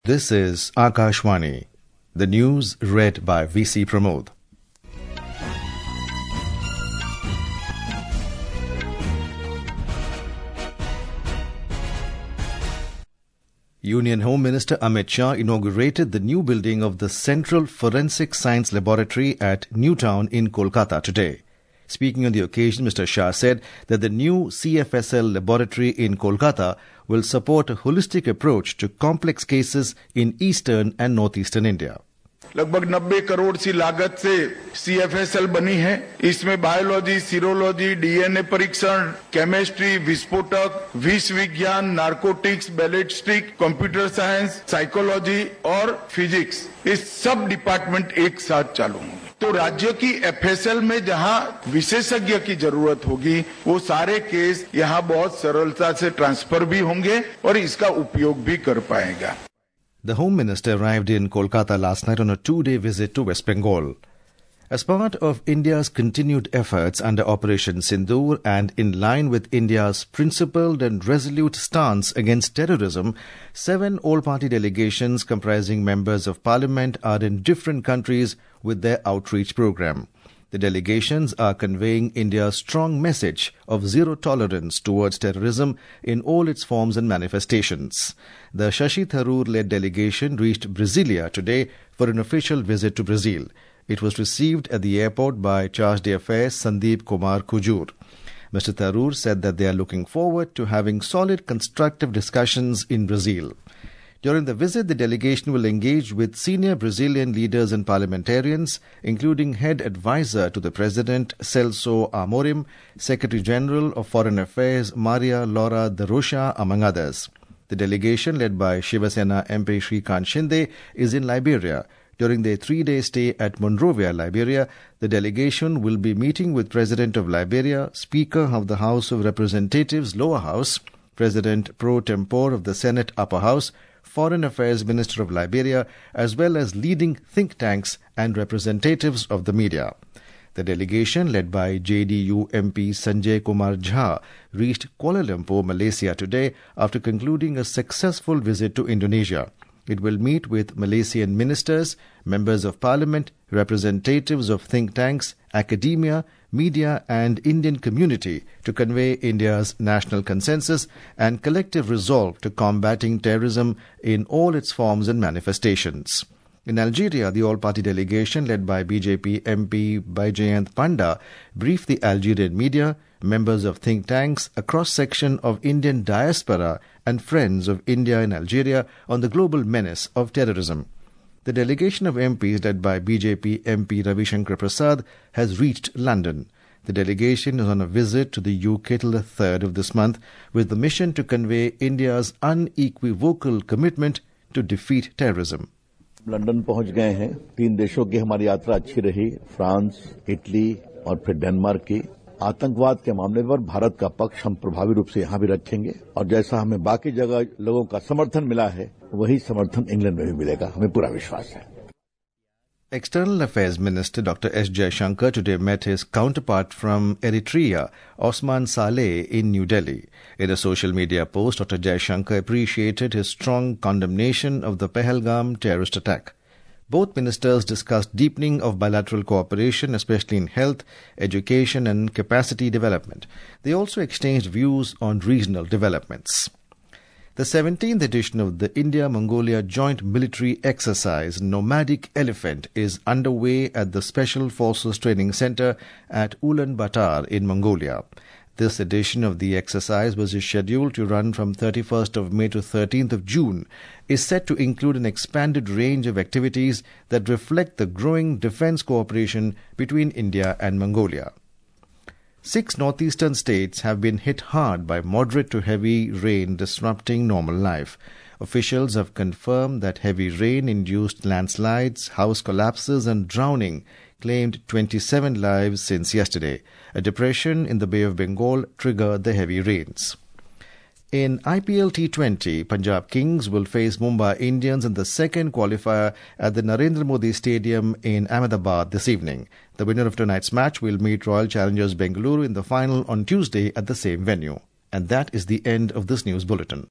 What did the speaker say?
This is Akashvani. The news read by VC Pramod. Union Home Minister Amit Shah inaugurated the new building of the Central Forensic Science Laboratory at Newtown in Kolkata today. Speaking on the occasion, Mr. Shah said that the new CFSL laboratory in Kolkata will support a holistic approach to complex cases in eastern and northeastern India. लगभग 90 करोड़ सी लागत से CFSL बनी है। इसमें biology, serology, DNA परीक्षण, chemistry, विस्फोटक, विष विज्ञान, narcotics, ballistic, computer science, psychology और फिजिक्स, ये सब डिपार्टमेंट एक साथ चालू होंगे। तो राज्य की एफएसएल में जहां विशेषज्ञ की जरूरत होगी, वो सारे केस यहां बहुत सरलता से ट्रांसफर भी होंगे और इसका उपयोग भी कर पाएगा। The Home Minister arrived in Kolkata last night on a two-day visit to West Bengal. As part of India's continued efforts under Operation Sindoor and in line with India's principled and resolute stance against terrorism, 7 all-party delegations comprising members of parliament are in different countries with their outreach program. The delegations are conveying India's strong message of zero tolerance towards terrorism in all its forms and manifestations. The Shashi Tharoor-led delegation reached Brasilia today for an official visit to Brazil. It was received at the airport by Charge d'Affaires Sandeep Kumar Kujur. Mr. Tharoor said that they are looking forward to having solid constructive discussions in Brazil. During the visit, the delegation will engage with senior Brazilian leaders and parliamentarians, including head advisor to the President Celso Amorim, Secretary General of Foreign Affairs Maria Laura de Rocha, among others. The delegation, led by Shiva Sena MP Shrikant Shinde, is in Liberia. During their 3-day stay at Monrovia, Liberia, the delegation will be meeting with President of Liberia, Speaker of the House of Representatives Lower House, President pro tempore of the Senate Upper House, Foreign Affairs Minister of Liberia, as well as leading think tanks and representatives of the media. The delegation, led by JDU MP Sanjay Kumar Jha, reached Kuala Lumpur, Malaysia today after concluding a successful visit to Indonesia. It will meet with Malaysian ministers, members of parliament, representatives of think tanks, academia, media and Indian community to convey India's national consensus and collective resolve to combating terrorism in all its forms and manifestations. In Algeria, the all-party delegation led by BJP MP Baijayant Panda briefed the Algerian media, members of think tanks, a cross-section of Indian diaspora and friends of India in Algeria on the global menace of terrorism. The delegation of MPs led by BJP MP Ravi Shankar Prasad has reached London. The delegation is on a visit to the UK till the 3rd of this month with the mission to convey India's unequivocal commitment to defeat terrorism. London पहुंच गए हैं। 3 देशों की हमारी यात्रा अच्छी रही, France, Italy और फिर डेनमार्क की। आतंकवाद के मामले पर भारत का पक्ष हम प्रभावी रूप से यहां भी रखेंगे और जैसा हमें बाकी जगह लोगों का समर्थन मिला है, वही समर्थन इंग्लैंड में भी मिलेगा, हमें पूरा विश्वास है। External Affairs Minister Dr. S. Jaishankar today met his counterpart from Eritrea, Osman Saleh, in New Delhi. In a social media post, Dr. Jaishankar appreciated his strong condemnation of the Pahalgam terrorist attack. Both ministers discussed deepening of bilateral cooperation, especially in health, education and capacity development. They also exchanged views on regional developments. The 17th edition of the India-Mongolia Joint Military Exercise Nomadic Elephant is underway at the Special Forces Training Center at Ulaanbaatar in Mongolia. This edition of the exercise was scheduled to run from 31st of May to 13th of June, is set to include an expanded range of activities that reflect the growing defense cooperation between India and Mongolia. 6 northeastern states have been hit hard by moderate to heavy rain disrupting normal life. Officials have confirmed that heavy rain induced landslides, house collapses and drowning claimed 27 lives since yesterday. A depression in the Bay of Bengal triggered the heavy rains. In IPL T20, Punjab Kings will face Mumbai Indians in the second qualifier at the Narendra Modi Stadium in Ahmedabad this evening. The winner of tonight's match will meet Royal Challengers Bengaluru in the final on Tuesday at the same venue. And that is the end of this news bulletin.